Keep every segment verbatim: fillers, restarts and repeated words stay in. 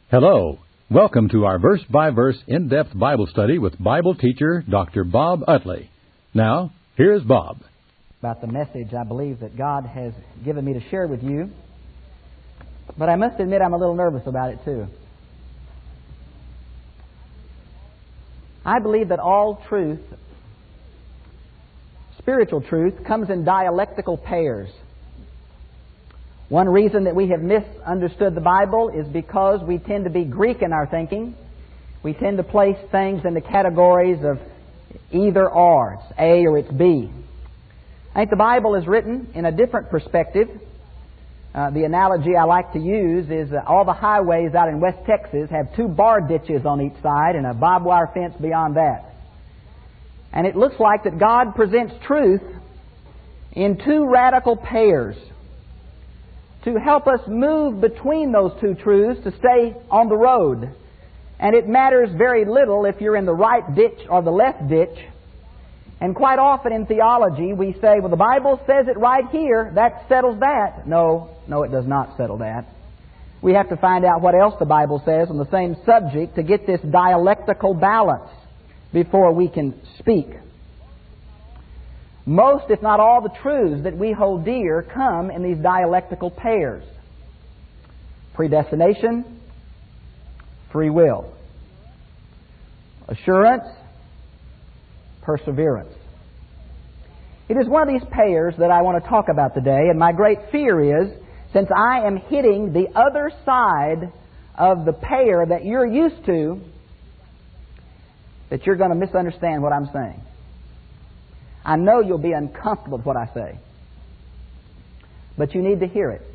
Hello. Welcome to our verse-by-verse in-depth Bible study with Bible teacher Doctor Bob Utley. Now, here's Bob. About the message I believe that God has given me to share with you. But I must admit I'm a little nervous about it too. I believe that all truth, spiritual truth, comes in dialectical pairs. One reason that we have misunderstood the Bible is because we tend to be Greek in our thinking. We tend to place things in the categories of either or. It's A or it's B. I think the Bible is written in a different perspective. Uh, the analogy I like to use is uh, all the highways out in West Texas have two bar ditches on each side and a barbed wire fence beyond that. And it looks like that God presents truth in two radical pairs to help us move between those two truths to stay on the road. And it matters very little if you're in the right ditch or the left ditch. And quite often in theology we say, well, the Bible says it right here, that settles that. No, no, it does not settle that. We have to find out what else the Bible says on the same subject to get this dialectical balance before we can speak. Most, if not all, the truths that we hold dear come in these dialectical pairs. Predestination, free will. Assurance, perseverance. It is one of these pairs that I want to talk about today, and my great fear is, since I am hitting the other side of the pair that you're used to, that you're going to misunderstand what I'm saying. I know you'll be uncomfortable with what I say, but you need to hear it.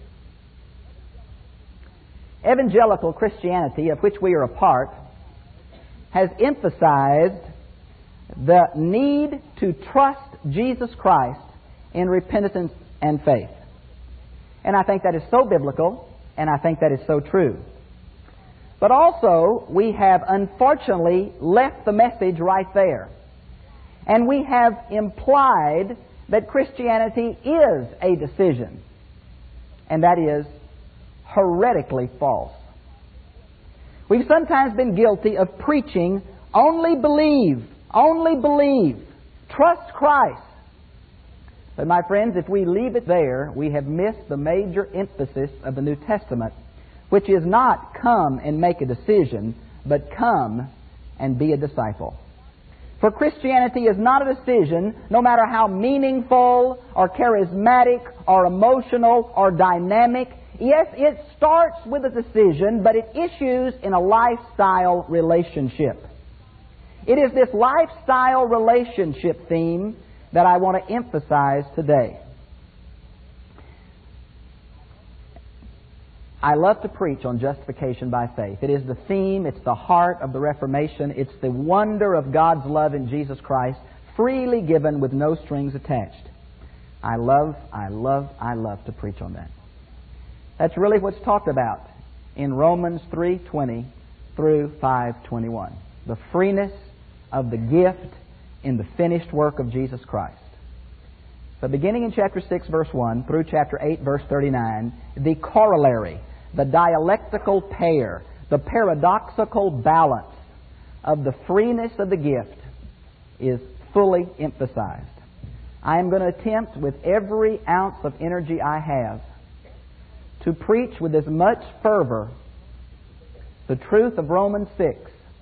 Evangelical Christianity, of which we are a part, has emphasized the need to trust Jesus Christ in repentance and faith. And I think that is so biblical, and I think that is so true. But also, we have unfortunately left the message right there. And we have implied that Christianity is a decision. And that is heretically false. We've sometimes been guilty of preaching, only believe, only believe, trust Christ. But my friends, if we leave it there, we have missed the major emphasis of the New Testament, which is not come and make a decision, but come and be a disciple. For Christianity is not a decision, no matter how meaningful or charismatic or emotional or dynamic. Yes, it starts with a decision, but it issues in a lifestyle relationship. It is this lifestyle relationship theme that I want to emphasize today. I love to preach on justification by faith. It is the theme, it's the heart of the Reformation, it's the wonder of God's love in Jesus Christ, freely given with no strings attached. I love, I love, I love to preach on that. That's really what's talked about in Romans three twenty through five twenty-one. The freeness of the gift in the finished work of Jesus Christ. So beginning in chapter six, verse one, through chapter eight, verse thirty-nine, the corollary, the dialectical pair, the paradoxical balance of the freeness of the gift is fully emphasized. I am going to attempt with every ounce of energy I have to preach with as much fervor the truth of Romans six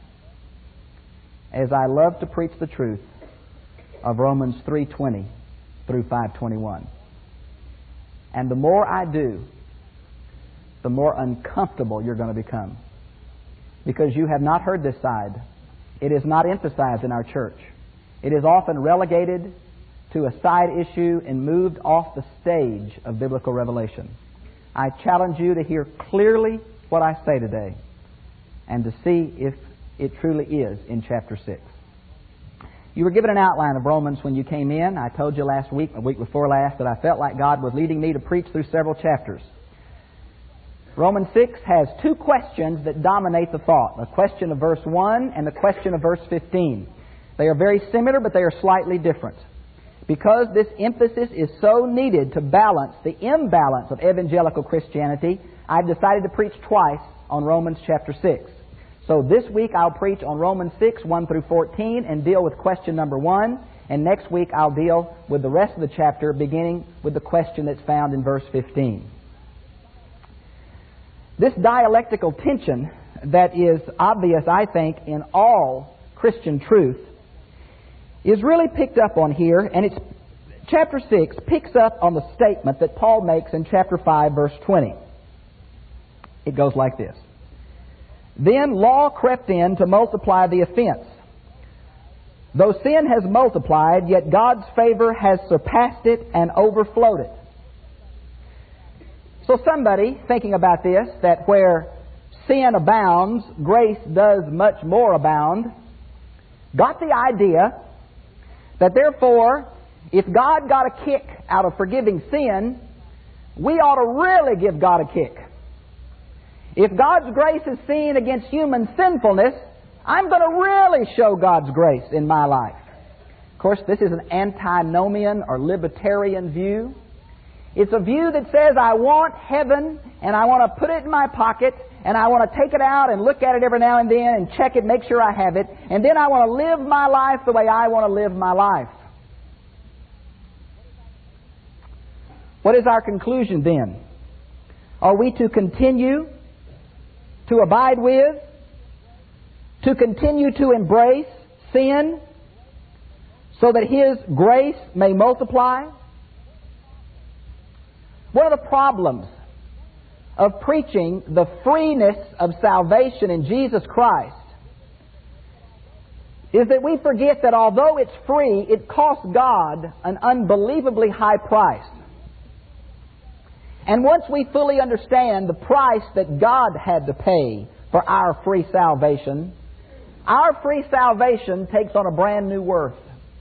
as I love to preach the truth of Romans three twenty through five twenty-one. And the more I do, the more uncomfortable you're going to become. Because you have not heard this side. It is not emphasized in our church. It is often relegated to a side issue and moved off the stage of biblical revelation. I challenge you to hear clearly what I say today and to see if it truly is in chapter six. You were given an outline of Romans when you came in. I told you last week, a week before last, that I felt like God was leading me to preach through several chapters. Romans six has two questions that dominate the thought. The question of verse one and the question of verse fifteen. They are very similar, but they are slightly different. Because this emphasis is so needed to balance the imbalance of evangelical Christianity, I've decided to preach twice on Romans chapter six. So this week I'll preach on Romans six, one through fourteen, and deal with question number one. And next week I'll deal with the rest of the chapter, beginning with the question that's found in verse fifteen. This dialectical tension that is obvious, I think, in all Christian truth is really picked up on here, and it's chapter six picks up on the statement that Paul makes in chapter five, verse twenty. It goes like this. Then law crept in to multiply the offense. Though sin has multiplied, yet God's favor has surpassed it and overflowed it. So somebody thinking about this, that where sin abounds, grace does much more abound, got the idea that therefore, if God got a kick out of forgiving sin, we ought to really give God a kick. If God's grace is seen against human sinfulness, I'm going to really show God's grace in my life. Of course, this is an antinomian or libertarian view. It's a view that says I want heaven and I want to put it in my pocket and I want to take it out and look at it every now and then and check it, make sure I have it, and then I want to live my life the way I want to live my life. What is our conclusion then? Are we to continue to abide with, to continue to embrace sin so that His grace may multiply? One of the problems of preaching the freeness of salvation in Jesus Christ is that we forget that although it's free, it costs God an unbelievably high price. And once we fully understand the price that God had to pay for our free salvation, our free salvation takes on a brand new worth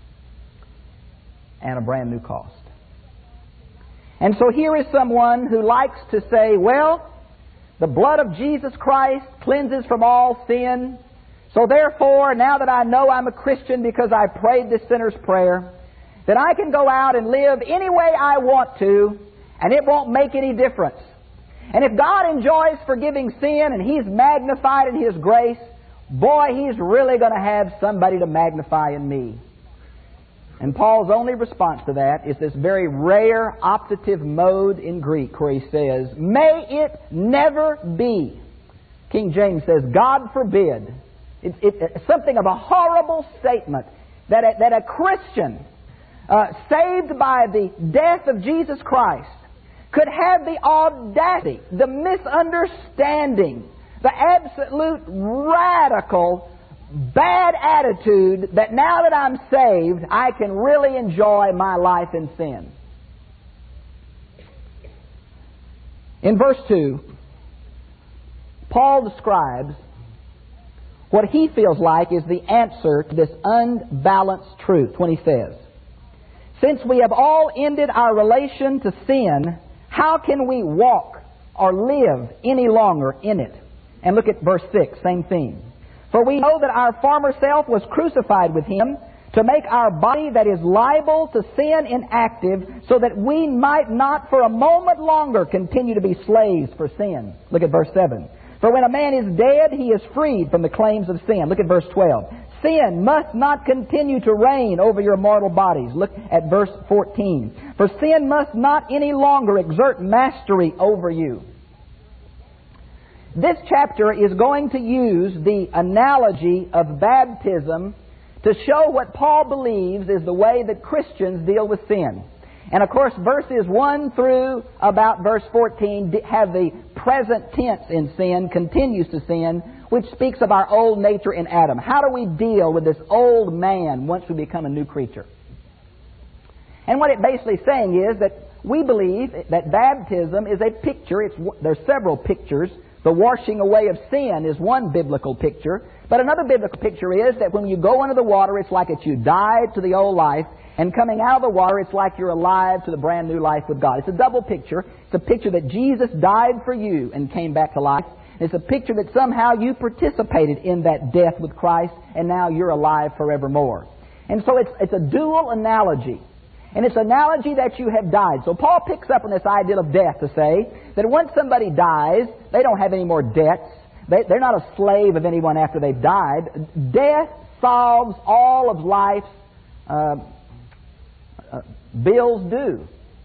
and a brand new cost. And so here is someone who likes to say, well, the blood of Jesus Christ cleanses from all sin, so therefore, now that I know I'm a Christian because I prayed this sinner's prayer, that I can go out and live any way I want to, and it won't make any difference. And if God enjoys forgiving sin and He's magnified in His grace, boy, He's really going to have somebody to magnify in me. And Paul's only response to that is this very rare optative mode in Greek where he says, may it never be. King James says, God forbid. It, it, it's something of a horrible statement that a, that a Christian uh, saved by the death of Jesus Christ could have the audacity, the misunderstanding, the absolute radical bad attitude that now that I'm saved, I can really enjoy my life in sin. In verse two, Paul describes what he feels like is the answer to this unbalanced truth when he says, since we have all ended our relation to sin, how can we walk or live any longer in it? And look at verse six, same theme. For we know that our former self was crucified with Him to make our body that is liable to sin inactive, so that we might not for a moment longer continue to be slaves for sin. Look at verse seven. For when a man is dead, he is freed from the claims of sin. Look at verse twelve. Sin must not continue to reign over your mortal bodies. Look at verse fourteen. For sin must not any longer exert mastery over you. This chapter is going to use the analogy of baptism to show what Paul believes is the way that Christians deal with sin. And of course, verses one through about verse fourteen have the present tense in sin, continues to sin, which speaks of our old nature in Adam. How do we deal with this old man once we become a new creature? And what it basically is saying is that we believe that baptism is a picture. It's, there's several pictures. The washing away of sin is one biblical picture. But another biblical picture is that when you go into the water, it's like it's you died to the old life, and coming out of the water, it's like you're alive to the brand new life with God. It's a double picture. It's a picture that Jesus died for you and came back to life. It's a picture that somehow you participated in that death with Christ, and now you're alive forevermore. And so it's, it's a dual analogy. And it's an analogy that you have died. So Paul picks up on this idea of death to say that once somebody dies, they don't have any more debts. They, they're not a slave of anyone after they've died. Death solves all of life's uh, uh, bills due.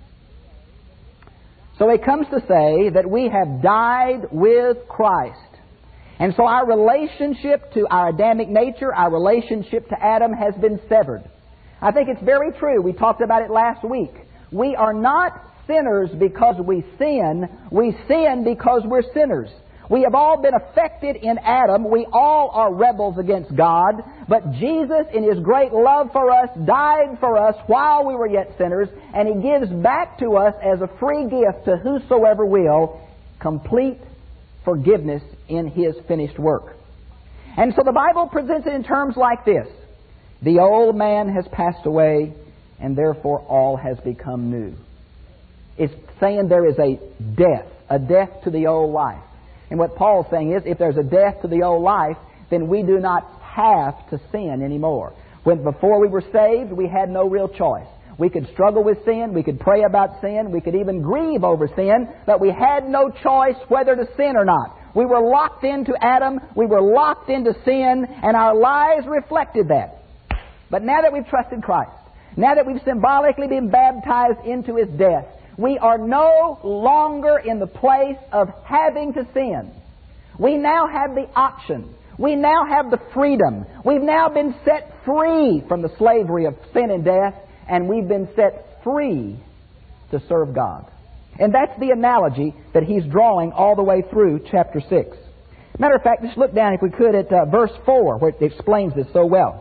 So he comes to say that we have died with Christ. And so our relationship to our Adamic nature, our relationship to Adam has been severed. I think it's very true. We talked about it last week. We are not sinners because we sin. We sin because we're sinners. We have all been affected in Adam. We all are rebels against God. But Jesus, in His great love for us, died for us while we were yet sinners, and He gives back to us as a free gift to whosoever will complete forgiveness in His finished work. And so the Bible presents it in terms like this. The old man has passed away, and therefore all has become new. It's saying there is a death, a death to the old life. And what Paul's saying is, if there's a death to the old life, then we do not have to sin anymore. When before we were saved, we had no real choice. We could struggle with sin, we could pray about sin, we could even grieve over sin, but we had no choice whether to sin or not. We were locked into Adam, we were locked into sin, and our lives reflected that. But now that we've trusted Christ, now that we've symbolically been baptized into His death, we are no longer in the place of having to sin. We now have the option. We now have the freedom. We've now been set free from the slavery of sin and death, and we've been set free to serve God. And that's the analogy that he's drawing all the way through chapter six. Matter of fact, just look down, if we could, at uh, verse four, where it explains this so well.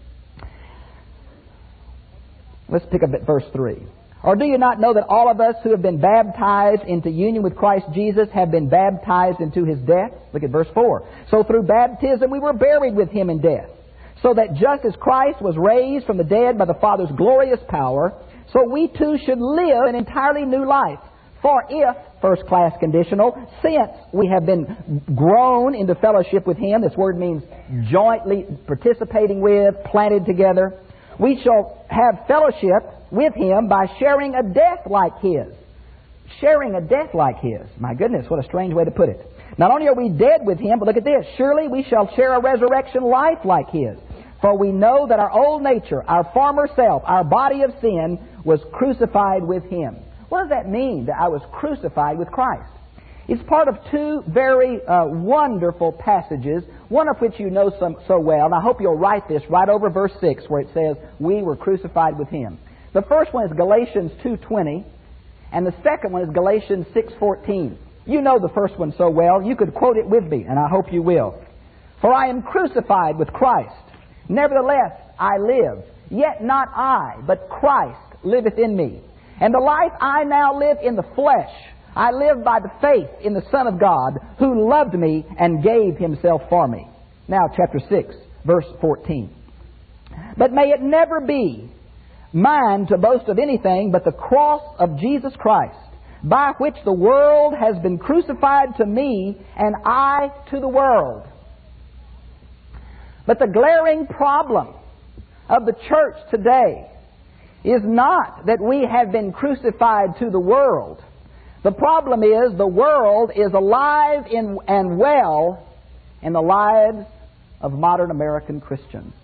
Let's pick up at verse three. Or do you not know that all of us who have been baptized into union with Christ Jesus have been baptized into His death? Look at verse four. So through baptism we were buried with Him in death, so that just as Christ was raised from the dead by the Father's glorious power, so we too should live an entirely new life. For if, first class conditional, since we have been grown into fellowship with Him, this word means jointly participating with, planted together, we shall have fellowship with Him by sharing a death like His. Sharing a death like His. My goodness, what a strange way to put it. Not only are we dead with Him, but look at this. Surely we shall share a resurrection life like His. For we know that our old nature, our former self, our body of sin, was crucified with Him. What does that mean, that I was crucified with Christ? It's part of two very uh, wonderful passages, one of which you know so, so well, and I hope you'll write this right over verse six, where it says, we were crucified with Him. The first one is Galatians two twenty, and the second one is Galatians six fourteen. You know the first one so well, you could quote it with me, and I hope you will. For I am crucified with Christ. Nevertheless, I live, yet not I, but Christ liveth in me. And the life I now live in the flesh, I live by the faith in the Son of God, who loved me and gave Himself for me. Now, chapter six, verse fourteen. But may it never be mine to boast of anything but the cross of Jesus Christ, by which the world has been crucified to me, and I to the world. But the glaring problem of the church today is not that we have been crucified to the world. The problem is the world is alive in, and well in the lives of modern American Christians.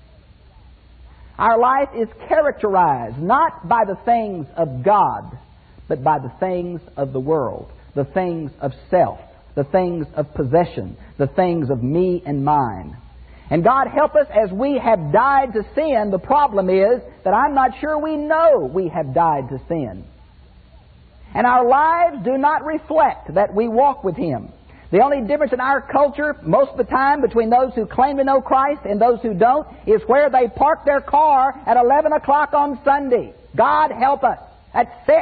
Our life is characterized not by the things of God, but by the things of the world, the things of self, the things of possession, the things of me and mine. And God help us, as we have died to sin, the problem is that I'm not sure we know we have died to sin. And our lives do not reflect that we walk with Him. The only difference in our culture, most of the time, between those who claim to know Christ and those who don't, is where they park their car at eleven o'clock on Sunday. God help us. That's sick.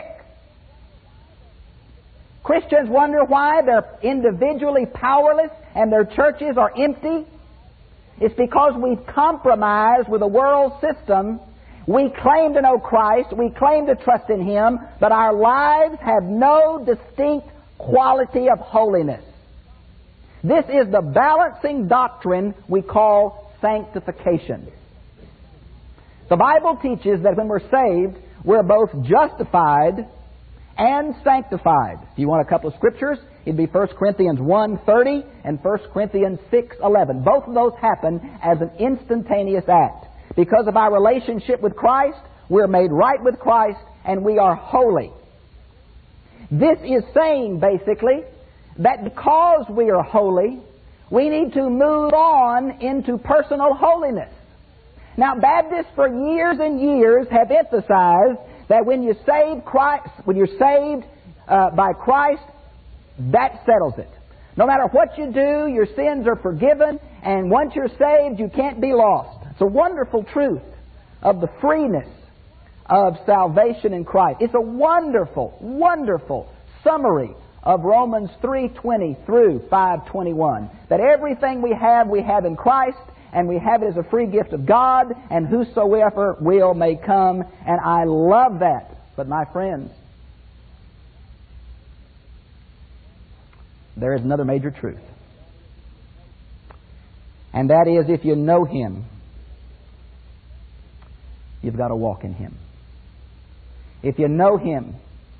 Christians wonder why they're individually powerless and their churches are empty. It's because we've compromised with the world system. We claim to know Christ, we claim to trust in Him, but our lives have no distinct quality of holiness. This is the balancing doctrine we call sanctification. The Bible teaches that when we're saved, we're both justified and sanctified. If you want a couple of scriptures, it'd be First Corinthians one thirty and First Corinthians six eleven. Both of those happen as an instantaneous act. Because of our relationship with Christ, we're made right with Christ, and we are holy. This is saying, basically, that because we are holy, we need to move on into personal holiness. Now, Baptists for years and years have emphasized that when you save Christ, when you're saved uh, by Christ, that settles it. No matter what you do, your sins are forgiven, and once you're saved, you can't be lost. It's a wonderful truth of the freeness of salvation in Christ. It's a wonderful, wonderful summary of Romans three twenty through five twenty-one. That everything we have, we have in Christ, and we have it as a free gift of God, and whosoever will may come. And I love that. But my friends, there is another major truth. And that is, if you know Him, you've got to walk in Him. If you know Him,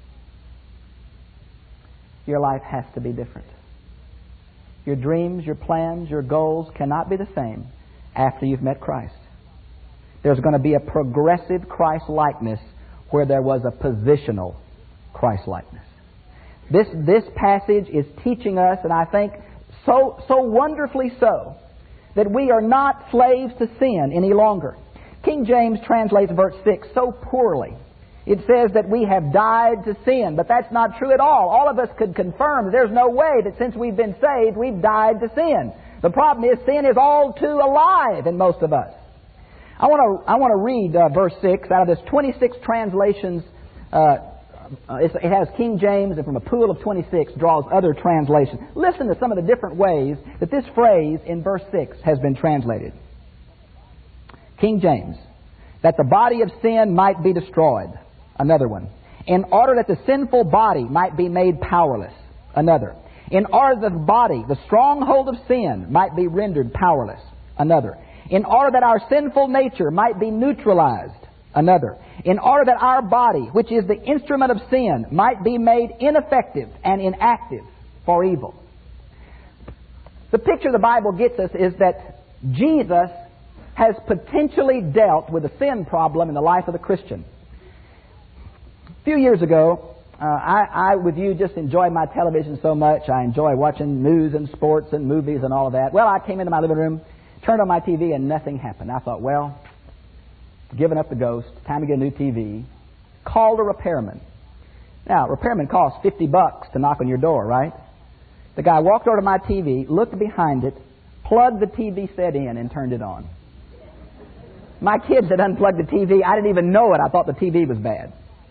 your life has to be different. Your dreams, your plans, your goals cannot be the same after you've met Christ. There's going to be a progressive Christ-likeness where there was a positional Christ-likeness. This, this passage is teaching us, and I think so, so wonderfully so, that we are not slaves to sin any longer. King James translates verse six so poorly. It says that we have died to sin, but that's not true at all. All of us could confirm that there's no way that since we've been saved, we've died to sin. The problem is sin is all too alive in most of us. I want to I want to read uh, verse six out of this twenty-six translations. Uh, it has King James, and from a pool of twenty-six draws other translations. Listen to some of the different ways that this phrase in verse six has been translated. King James, that the body of sin might be destroyed. Another one. In order that the sinful body might be made powerless. Another. In order that the body, the stronghold of sin, might be rendered powerless. Another. In order that our sinful nature might be neutralized. Another. In order that our body, which is the instrument of sin, might be made ineffective and inactive for evil. The picture the Bible gets us is that Jesus has potentially dealt with the sin problem in the life of the Christian. A few years ago, uh, I, I, with you, just enjoy my television so much. I enjoy watching news and sports and movies and all of that. Well, I came into my living room, turned on my T V, and nothing happened. I thought, well, giving up the ghost, time to get a new T V. Called a repairman. Now, repairman costs fifty bucks to knock on your door, right? The guy walked over to my T V, looked behind it, plugged the T V set in, and turned it on. My kids had unplugged the T V. I didn't even know it. I thought the T V was bad.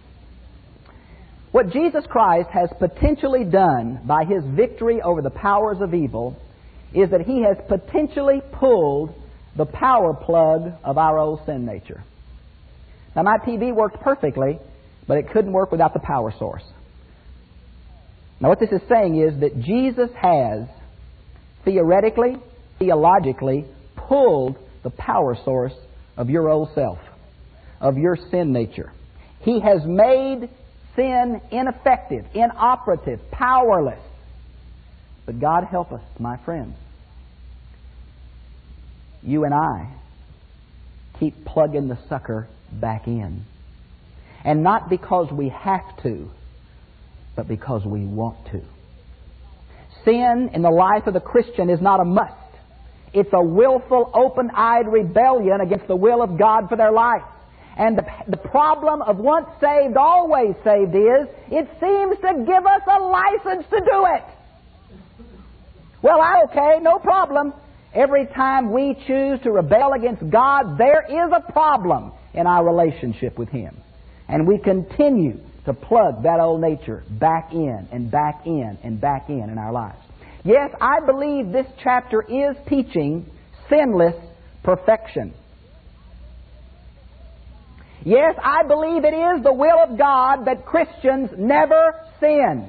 What Jesus Christ has potentially done by His victory over the powers of evil is that He has potentially pulled the power plug of our old sin nature. Now, my T V worked perfectly, but it couldn't work without the power source. Now, what this is saying is that Jesus has theoretically, theologically, pulled the power source of your old self, of your sin nature. He has made sin ineffective, inoperative, powerless. But God help us, my friends. You and I keep plugging the sucker back in. And not because we have to, but because we want to. Sin in the life of the Christian is not a must. It's a willful, open-eyed rebellion against the will of God for their life. And the, the problem of once saved, always saved is, it seems to give us a license to do it. Well, I, okay, no problem. Every time we choose to rebel against God, there is a problem in our relationship with Him. And we continue to plug that old nature back in and back in and back in in our lives. Yes, I believe this chapter is teaching sinless perfection. Yes, I believe it is the will of God that Christians never sin.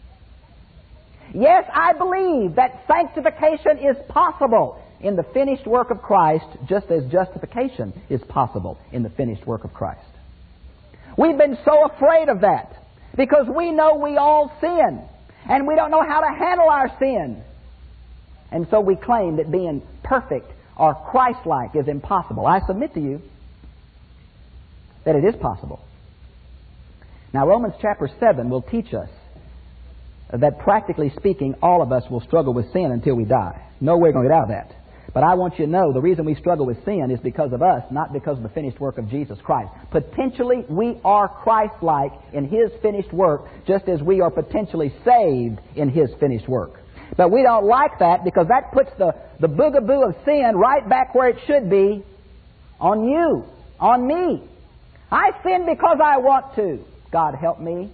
Yes, I believe that sanctification is possible in the finished work of Christ, just as justification is possible in the finished work of Christ. We've been so afraid of that because we know we all sin and we don't know how to handle our sin. And so we claim that being perfect or Christ-like is impossible. I submit to you that it is possible. Now, Romans chapter seven will teach us that practically speaking, all of us will struggle with sin until we die. No way we're going to get out of that. But I want you to know the reason we struggle with sin is because of us, not because of the finished work of Jesus Christ. Potentially, we are Christ-like in His finished work, just as we are potentially saved in His finished work. But we don't like that because that puts the, the boogaboo of sin right back where it should be, on you, on me. I sin because I want to. God help me.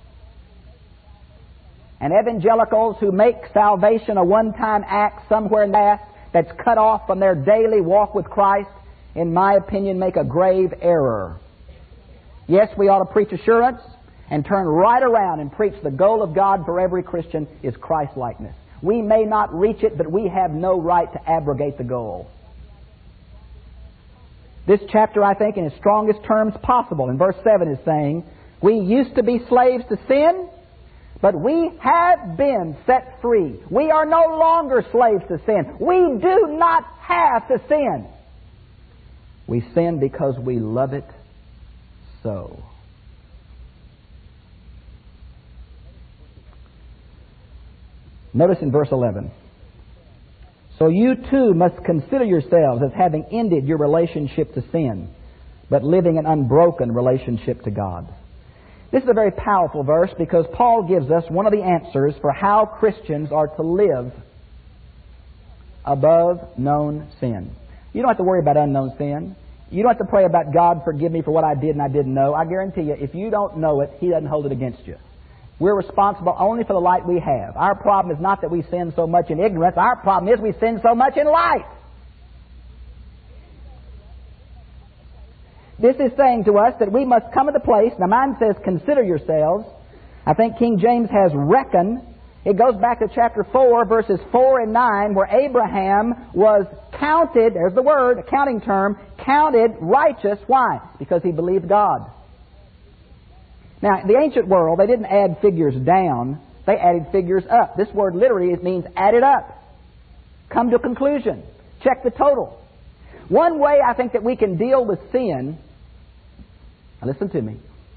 And evangelicals who make salvation a one-time act somewhere in the past that's cut off from their daily walk with Christ, in my opinion, make a grave error. Yes, we ought to preach assurance and turn right around and preach the goal of God for every Christian is Christ-likeness. We may not reach it, but we have no right to abrogate the goal. This chapter, I think, in its strongest terms possible, in verse seven is saying, we used to be slaves to sin, but we have been set free. We are no longer slaves to sin. We do not have to sin. We sin because we love it so. Notice in verse eleven. So you too must consider yourselves as having ended your relationship to sin, but living an unbroken relationship to God. This is a very powerful verse because Paul gives us one of the answers for how Christians are to live above known sin. You don't have to worry about unknown sin. You don't have to pray about God forgive me for what I did and I didn't know. I guarantee you, if you don't know it, He doesn't hold it against you. We're responsible only for the light we have. Our problem is not that we sin so much in ignorance. Our problem is we sin so much in light. This is saying to us that we must come to the place, now mine says consider yourselves. I think King James has reckon. It goes back to chapter four, verses four and nine, where Abraham was counted, there's the word, a counting term, counted righteous. Why? Because he believed God. Now, in the ancient world, they didn't add figures down, they added figures up. This word literally it means add it up. Come to a conclusion. Check the total. One way I think that we can deal with sin, now listen to me,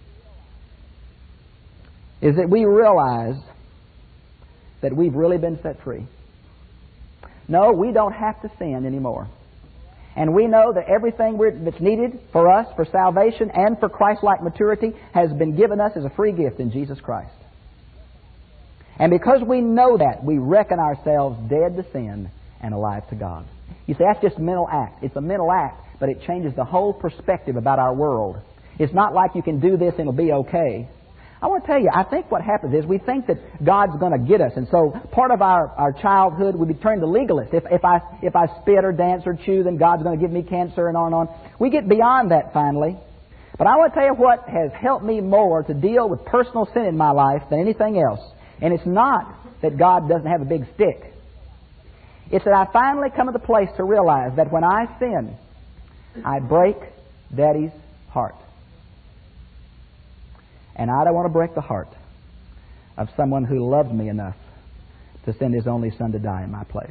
is that we realize that we've really been set free. No, we don't have to sin anymore. And we know that everything we're, that's needed for us, for salvation and for Christ-like maturity, has been given us as a free gift in Jesus Christ. And because we know that, we reckon ourselves dead to sin and alive to God. You say, that's just a mental act. It's a mental act, but it changes the whole perspective about our world. It's not like you can do this and it'll be okay. I want to tell you, I think what happens is we think that God's going to get us. And so part of our, our childhood, we turn to legalists. If, if, I, if I spit or dance or chew, then God's going to give me cancer and on and on. We get beyond that finally. But I want to tell you what has helped me more to deal with personal sin in my life than anything else. And it's not that God doesn't have a big stick. It's that I finally come to the place to realize that when I sin, I break Daddy's heart. And I don't want to break the heart of someone who loved me enough to send His only Son to die in my place.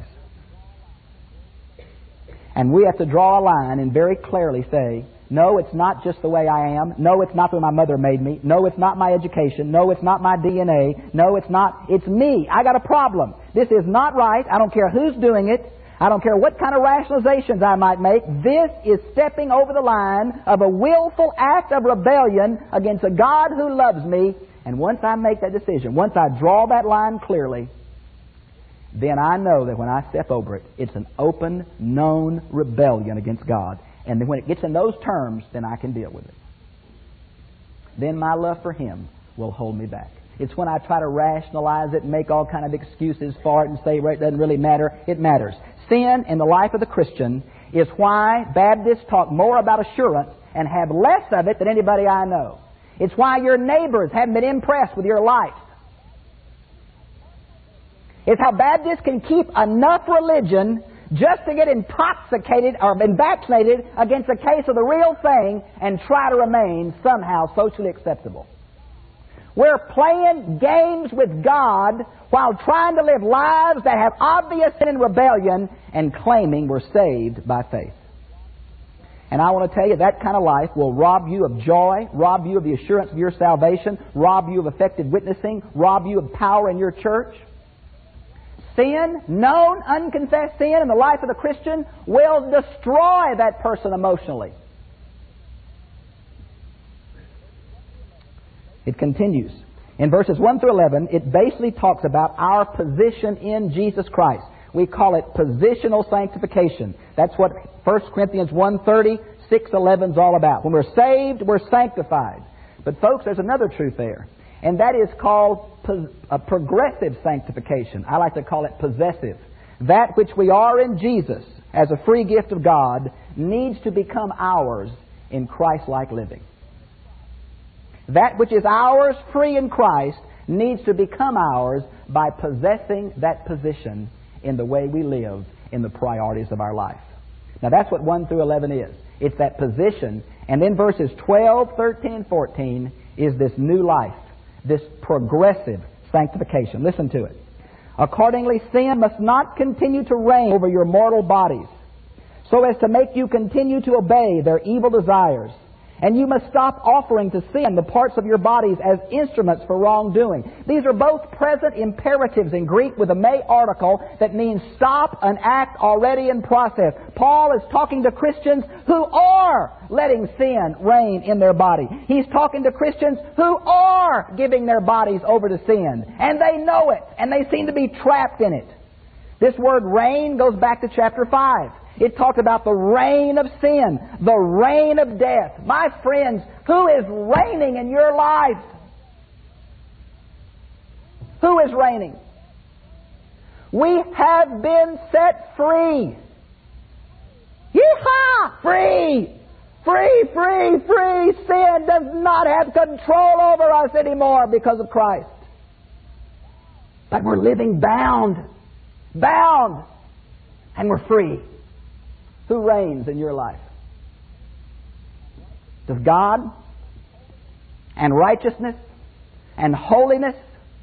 And we have to draw a line and very clearly say, no, it's not just the way I am. No, it's not the way my mother made me. No, it's not my education. No, it's not my D N A. No, it's not. It's me. I got a problem. This is not right. I don't care who's doing it. I don't care what kind of rationalizations I might make. This is stepping over the line of a willful act of rebellion against a God who loves me. And once I make that decision, once I draw that line clearly, then I know that when I step over it, it's an open, known rebellion against God. And then when it gets in those terms, then I can deal with it. Then my love for Him will hold me back. It's when I try to rationalize it and make all kind of excuses for it and say, well, it doesn't really matter. It matters. Sin in the life of the Christian is why Baptists talk more about assurance and have less of it than anybody I know. It's why your neighbors haven't been impressed with your life. It's how Baptists can keep enough religion just to get intoxicated or been vaccinated against a case of the real thing and try to remain somehow socially acceptable. We're playing games with God while trying to live lives that have obvious sin and rebellion and claiming we're saved by faith. And I want to tell you, that kind of life will rob you of joy, rob you of the assurance of your salvation, rob you of effective witnessing, rob you of power in your church. Sin, known, unconfessed sin in the life of the Christian, will destroy that person emotionally. It continues. In verses one through eleven, it basically talks about our position in Jesus Christ. We call it positional sanctification. That's what First Corinthians one thirty, six eleven is all about. When we're saved, we're sanctified. But folks, there's another truth there. And that is called pos- a progressive sanctification. I like to call it possessive. That which we are in Jesus as a free gift of God needs to become ours in Christ-like living. That which is ours free in Christ needs to become ours by possessing that position in the way we live in the priorities of our life. Now that's what one through eleven is. It's that position. And then verses twelve, thirteen, and fourteen is this new life, this progressive sanctification. Listen to it. Accordingly, sin must not continue to reign over your mortal bodies, so as to make you continue to obey their evil desires. And you must stop offering to sin the parts of your bodies as instruments for wrongdoing. These are both present imperatives in Greek with a may article that means stop an act already in process. Paul is talking to Christians who are letting sin reign in their body. He's talking to Christians who are giving their bodies over to sin. And they know it, and they seem to be trapped in it. This word reign goes back to chapter five. It talked about the reign of sin, the reign of death. My friends, who is reigning in your life? Who is reigning? We have been set free. Yeehaw! Free! Free, free, free! Sin does not have control over us anymore because of Christ. But we're living bound. Bound. And we're free. Who reigns in your life? Does God and righteousness and holiness,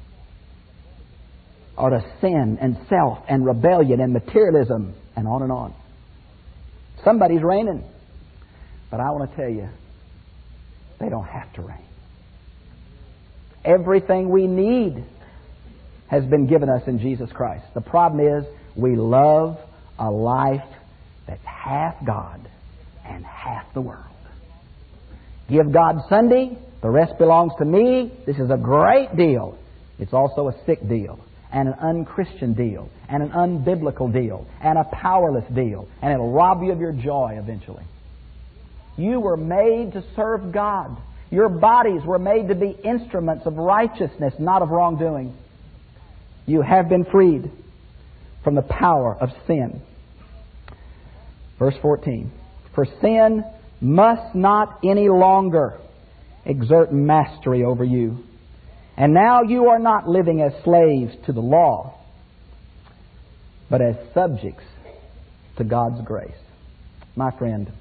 or does sin and self and rebellion and materialism and on and on? Somebody's reigning. But I want to tell you, they don't have to reign. Everything we need has been given us in Jesus Christ. The problem is we love a life that's half God and half the world. Give God Sunday, the rest belongs to me. This is a great deal. It's also a sick deal, and an unchristian deal, and an unbiblical deal, and a powerless deal, and it'll rob you of your joy eventually. You were made to serve God. Your bodies were made to be instruments of righteousness, not of wrongdoing. You have been freed from the power of sin. Verse fourteen, for sin must not any longer exert mastery over you. And now you are not living as slaves to the law, but as subjects to God's grace. My friend,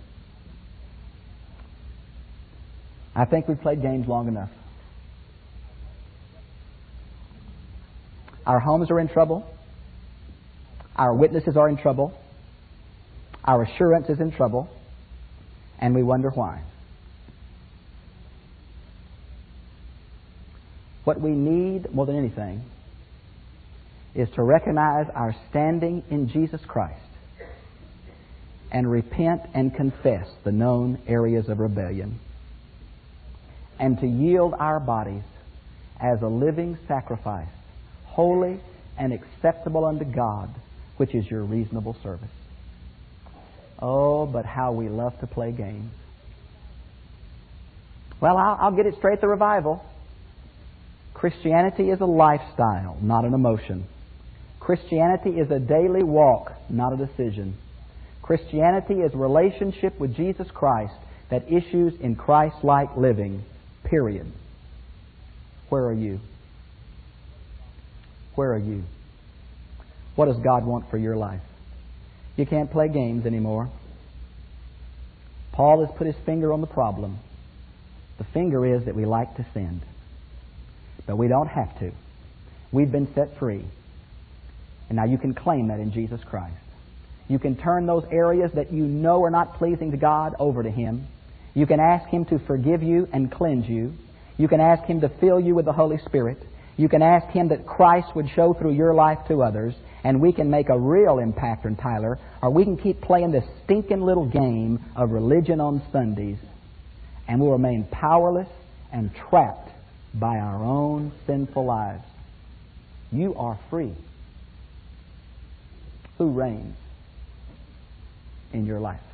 I think we've played games long enough. Our homes are in trouble. Our witnesses are in trouble. Our assurance is in trouble, and we wonder why. What we need more than anything is to recognize our standing in Jesus Christ and repent and confess the known areas of rebellion, and to yield our bodies as a living sacrifice, holy and acceptable unto God, which is your reasonable service. Oh, but how we love to play games. Well, I'll, I'll get it straight at the revival. Christianity is a lifestyle, not an emotion. Christianity is a daily walk, not a decision. Christianity is relationship with Jesus Christ that issues in Christ-like living, period. Where are you? Where are you? What does God want for your life? You can't play games anymore. Paul has put his finger on the problem. The finger is that we like to sin. But we don't have to. We've been set free. And now you can claim that in Jesus Christ. You can turn those areas that you know are not pleasing to God over to Him. You can ask Him to forgive you and cleanse you. You can ask Him to fill you with the Holy Spirit. You can ask Him that Christ would show through your life to others, and we can make a real impact in Tyler, or we can keep playing this stinking little game of religion on Sundays, and we'll remain powerless and trapped by our own sinful lives. You are free. Who reigns in your life?